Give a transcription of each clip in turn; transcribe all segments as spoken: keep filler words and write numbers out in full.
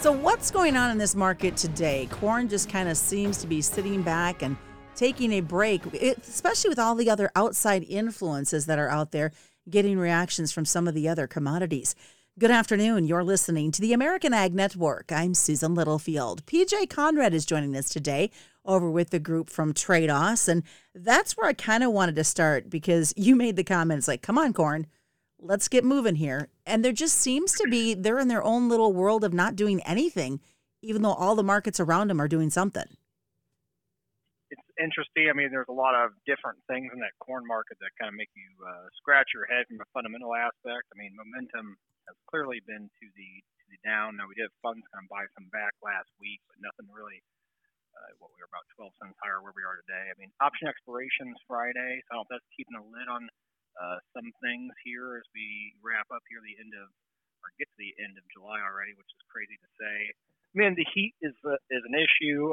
So what's going on in this market today? Corn just kind of seems to be sitting back and taking a break, it, especially with all the other outside influences that are out there getting reactions from some of the other commodities. Good afternoon. You're listening to the American Ag Network. I'm Susan Littlefield. P J Conrad is joining us today over with the group from Trade-Os. And that's where I kind of wanted to start because you made the comments like, come on, corn, let's get moving here. And there just seems to be, they're in their own little world of not doing anything, even though all the markets around them are doing something. It's interesting. I mean, there's a lot of different things in that corn market that kind of make you uh, scratch your head from a fundamental aspect. I mean, momentum has clearly been to the to the down. Now, we did have funds kind of buy some back last week, but nothing really, uh, what we were about twelve cents higher where we are today. I mean, option expirations Friday, so I don't know if that's keeping a lid on uh, some things here as we wrap up here the end of, or get to the end of July already, which is crazy to say. I mean, the heat is uh, is an issue.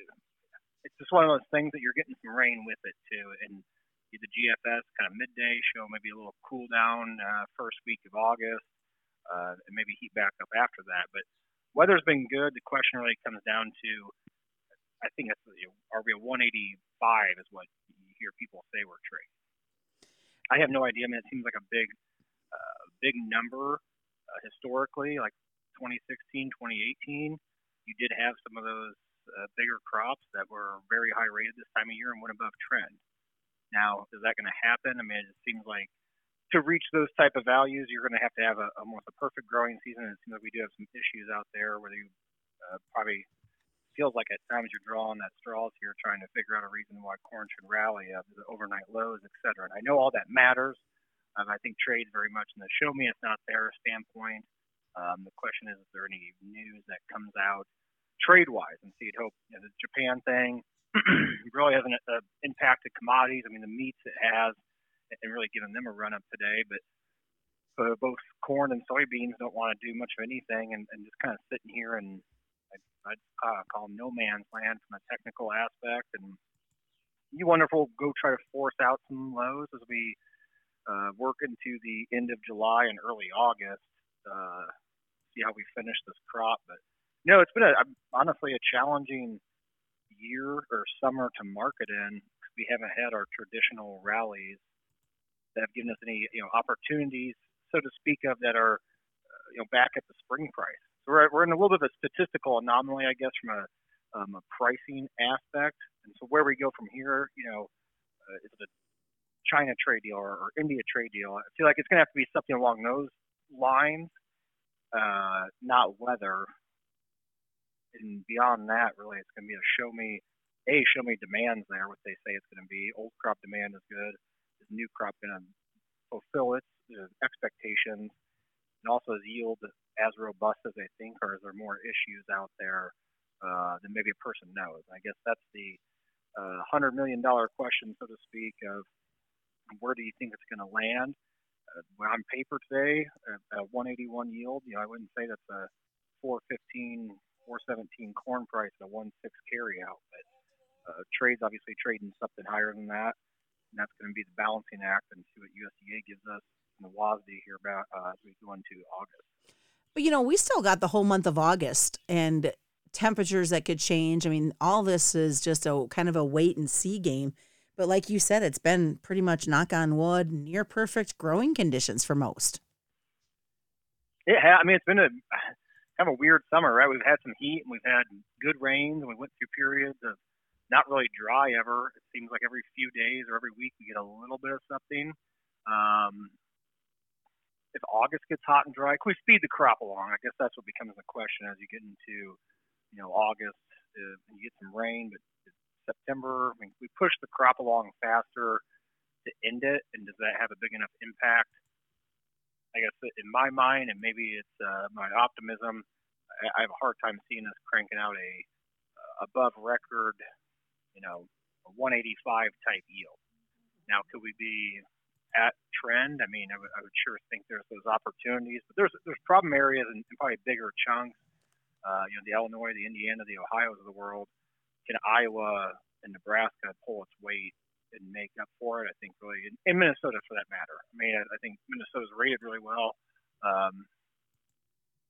It's just one of those things that you're getting some rain with it too, and the G F S kind of midday show maybe a little cool down uh, first week of August. Uh, and maybe heat back up after that. But weather's been good. The question really comes down to, I think it's, you know, are we a one eighty-five is what you hear people say we're trading. I have no idea. I mean, it seems like a big, uh, big number uh, historically, like twenty sixteen, twenty eighteen. You did have some of those uh, bigger crops that were very high rated this time of year and went above trend. Now, is that going to happen? I mean, it seems like to reach those type of values, you're going to have to have a, almost a perfect growing season. It seems like we do have some issues out there where you uh, probably feels like at times you're drawing at straws here, trying to figure out a reason why corn should rally, uh, the overnight lows, et cetera. And I know all that matters. Um, I think trade's very much in the show me it's not there standpoint. Um, the question is, is there any news that comes out trade-wise? And so you'd hope, you know, the Japan thing really hasn't uh, impacted commodities. I mean, the meats it has, and really giving them a run up today, but uh, both corn and soybeans don't want to do much of anything and, and just kind of sitting here and I'd, I'd uh, call them no man's land from a technical aspect. And you wonder if we'll go try to force out some lows as we uh, work into the end of July and early August, uh, see how we finish this crop. But no, it's been a, honestly a challenging year or summer to market in because we haven't had our traditional rallies that have given us any, you know, opportunities, so to speak of, that are, uh, you know, back at the spring price. So we're, we're in a little bit of a statistical anomaly, I guess, from a, um, a pricing aspect. And so where we go from here, you know, uh, is it a China trade deal or, or India trade deal? I feel like it's going to have to be something along those lines, uh, not weather. And beyond that, really, it's going to be a show me, a show me demand's there, what they say it's going to be. Old crop demand is good. Is new crop going to fulfill its uh, expectations, and also is yield as robust as they think, or is there more issues out there uh, than maybe a person knows? I guess that's the uh, one hundred million dollars question, so to speak, of where do you think it's going to land? Uh, on paper today, a one eighty-one yield, you know, I wouldn't say that's a four fifteen, four seventeen corn price and a one six carry out, but uh, trade's obviously trading something higher than that. And that's going to be the balancing act and see what U S D A gives us in the W A S D here about uh, as we go into August. But, you know, we still got the whole month of August and temperatures that could change. I mean, all this is just a kind of a wait and see game. But like you said, it's been pretty much, knock on wood, near perfect growing conditions for most. Yeah, I mean, it's been a kind of a weird summer, right? We've had some heat and we've had good rains and we went through periods of not really dry ever. It seems like every few days or every week we get a little bit of something. Um, if August gets hot and dry, can we speed the crop along? I guess that's what becomes the question as you get into, you know, August. Uh, and you get some rain, but September, I mean, we push the crop along faster to end it, and does that have a big enough impact? I guess in my mind, and maybe it's uh, my optimism, I, I have a hard time seeing us cranking out a uh, above record, you know, a one eighty-five type yield. Now, could we be at trend? I mean, I, w- I would sure think there's those opportunities, but there's there's problem areas and probably bigger chunks. Uh, you know, the Illinois, the Indiana, the Ohio's of the world. Can Iowa and Nebraska pull its weight and make up for it? I think really, in, in Minnesota for that matter. I mean, I, I think Minnesota's rated really well. Um,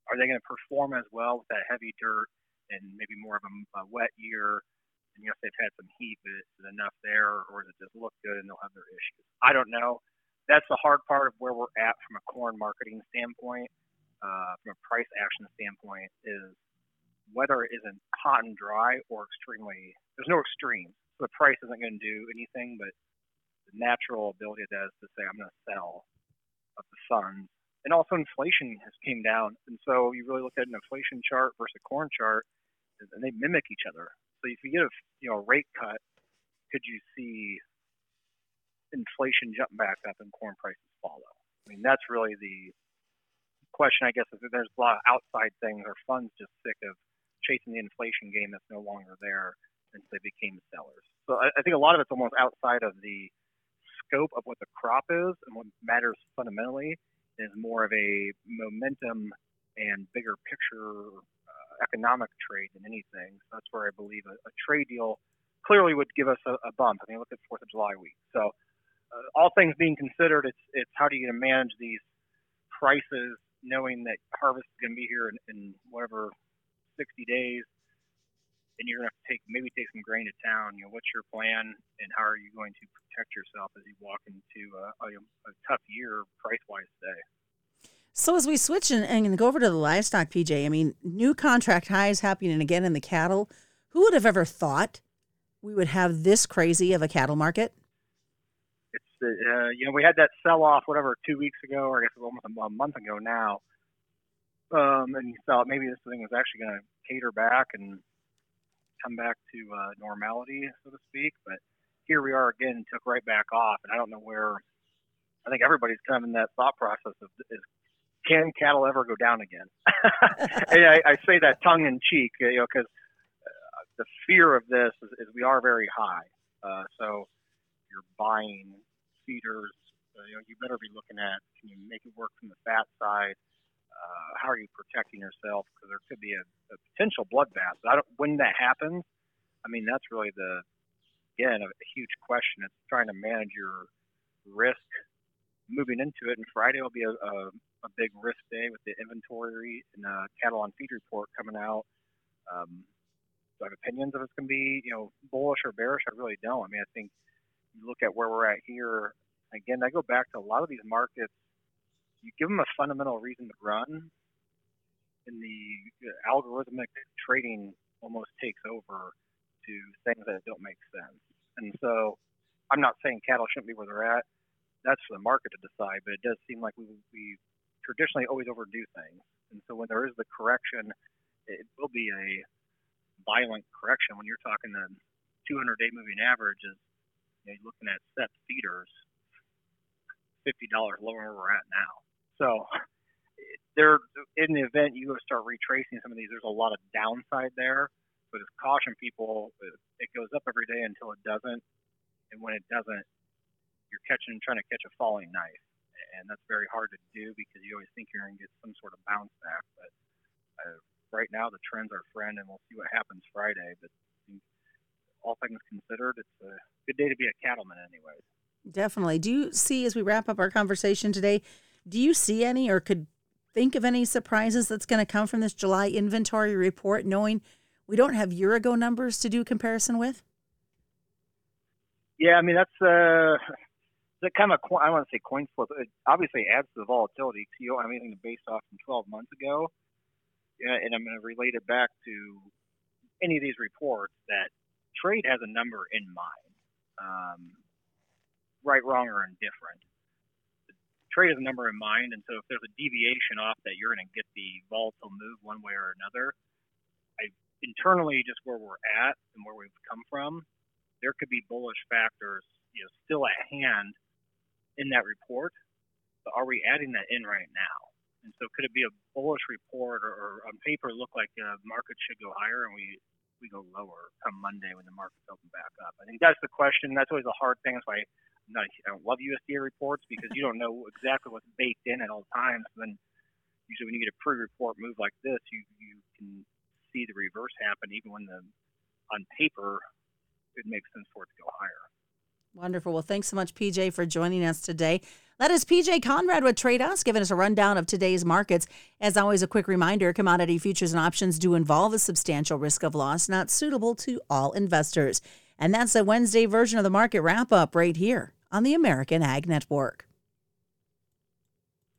Are they going to perform as well with that heavy dirt and maybe more of a, a wet year? And yes, they've had some heat, but is it enough there, or does it just look good and they'll have their issues? I don't know. That's the hard part of where we're at from a corn marketing standpoint, uh, from a price action standpoint, is whether it isn't hot and dry or extremely. There's no extremes. So the price isn't going to do anything, but the natural ability it does to say I'm going to sell of the funds. And also inflation has came down. And so you really look at an inflation chart versus a corn chart, and they mimic each other. So if you get a you know rate cut, could you see inflation jump back up and corn prices follow? I mean, that's really the question, I guess, is that there's a lot of outside things or funds just sick of chasing the inflation game that's no longer there since they became sellers. So I, I think a lot of it's almost outside of the scope of what the crop is, and what matters fundamentally is more of a momentum and bigger picture uh, economic trade than anything. So that's where I believe a, a trade deal clearly would give us a, a bump. I mean, look at fourth of July week. So uh, all things being considered, it's it's how do you manage these prices knowing that harvest is going to be here in, in whatever sixty days, and you're going to have to take maybe take some grain to town. You know, what's your plan, and how are you going to protect yourself as you walk into a, a, a tough year price-wise today? So as we switch and, and go over to the livestock, P J, I mean, new contract highs happening again in the cattle. Who would have ever thought we would have this crazy of a cattle market? It's uh, you know, we had that sell-off whatever two weeks ago, or I guess it was almost a month ago now. Um, and you thought maybe this thing was actually going to cater back and come back to uh, normality, so to speak. But here we are again, took right back off. And I don't know where, I think everybody's kind of in that thought process of, is, can cattle ever go down again? And I, I say that tongue in cheek, you know, because uh, the fear of this is, is we are very high. Uh, so you're buying feeders, uh, you know, you better be looking at, can you make it work from the fat side? Uh, how are you protecting yourself? Because there could be a, a potential bloodbath. I don't, when that happens, I mean, that's really the, again, a, a huge question. It's trying to manage your risk moving into it. And Friday will be a, a, a big risk day with the inventory and uh, cattle on feed report coming out. Um, do I have opinions if it's going to be, you know, bullish or bearish? I really don't. I mean, I think you look at where we're at here. Again, I go back to a lot of these markets. You give them a fundamental reason to run, and the algorithmic trading almost takes over to things that don't make sense. And so I'm not saying cattle shouldn't be where they're at. That's for the market to decide, but it does seem like we, we traditionally always overdo things. And so when there is the correction, it will be a violent correction. When you're talking the two hundred day moving average is, you know, you're looking at set feeders fifty dollars lower than where we're at now. So there, in the event you start retracing some of these, there's a lot of downside there. So just caution people, it goes up every day until it doesn't. And when it doesn't, you're catching, trying to catch a falling knife. And that's very hard to do because you always think you're going to get some sort of bounce back. But uh, right now, the trends are friend, and we'll see what happens Friday. But all things considered, it's a good day to be a cattleman anyways. Definitely. Do you see, as we wrap up our conversation today, do you see any or could think of any surprises that's going to come from this July inventory report, knowing we don't have year ago numbers to do comparison with? Yeah, I mean, that's uh, that kind of, I don't want to say coin flip. It obviously adds to the volatility because you don't have anything to base off from twelve months ago. Yeah, and I'm going to relate it back to any of these reports that trade has a number in mind, um, right, wrong, or indifferent. Trade has a number in mind, and so if there's a deviation off that, you're going to get the volatile move one way or another. I internally, just where we're at and where we've come from, there could be bullish factors, you know, still at hand in that report. But are we adding that in right now? And so could it be a bullish report, or, or on paper look like the market should go higher and we we go lower come Monday when the markets open back up? I think that's the question. That's always a hard thing. That's why I'm not, I don't love U S D A reports, because you don't know exactly what's baked in at all times. Then usually when you get a pre-report move like this, you, you can see the reverse happen even when the on paper it makes sense for it to go higher. Wonderful. Well, thanks so much, P J, for joining us today. That is P J Conrad with Trade Us, giving us a rundown of today's markets. As always, a quick reminder, commodity futures and options do involve a substantial risk of loss, not suitable to all investors. And that's a Wednesday version of the market wrap-up right here on the American Ag Network.